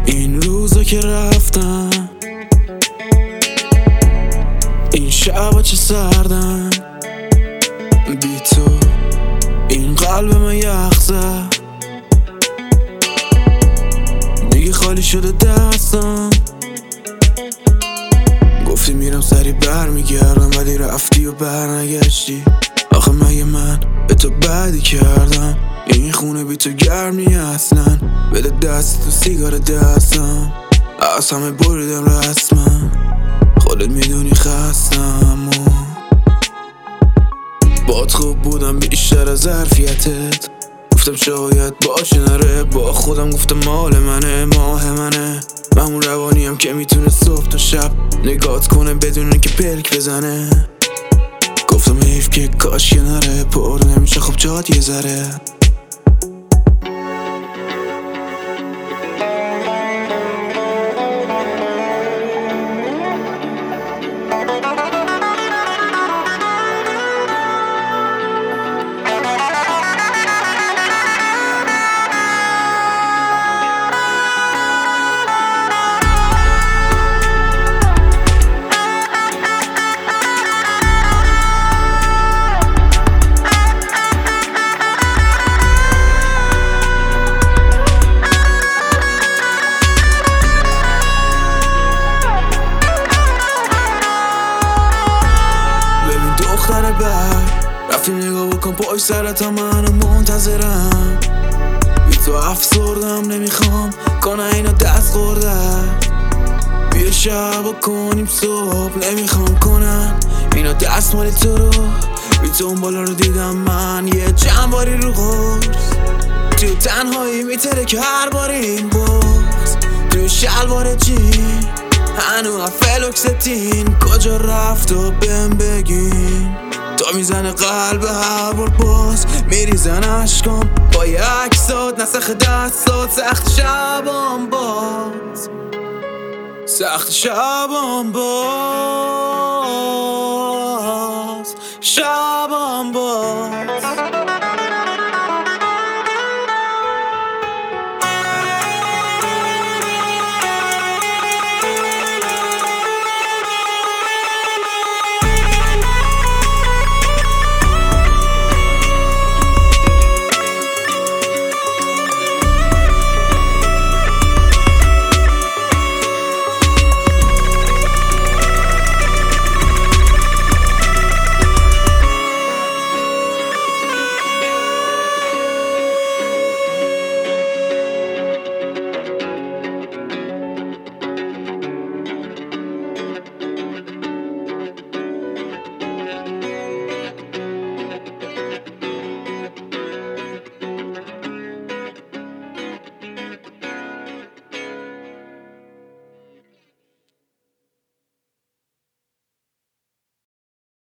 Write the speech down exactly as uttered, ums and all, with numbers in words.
این روزا که رفتن، این شبا چه سردن بی تو، این قلب من یخ زد دیگه خالی شده دستم. گفتی میرم سری بر میگردم ولی رفتی و بر نگشتی. آخه مگه من به تو بدی کردم؟ این خونه بی تو گرمی اصلا. بده دست تو سیگار دستم، از همه بریدم رسمم. خودت میدونی خستم و باد خوب بودم بیشتر از ظرفیتت. گفتم شاید باشه نره، با خودم گفتم مال منه، ماه منه. من روانیم که میتونه صبح تا شب نگات کنه بدون که پلک بزنه. گفتم حیف که کاش که نره، پر نمیشه خب جات یه ذره. دختر بعد رفتیم نگاه بکن پای سرت، من منتظرم. بی تو افسردم نمیخوام کنه اینا دست خورده. بیا شب کنیم صبح نمیخوام کنن اینا دست مالی تو رو. بی تو اون بالا رو دیدم من یه جنباری رو قرص. تو تنهایی میتره که هر بار این باز تو شلوار جین هنو فلوکستین کجا رفت و بهم بگین. تا میزنه قلب هر بار باز میریزن عشقام با یه عکسات نسخ دستات. سخت شبام باز، سخت شبام باز، شبام باز.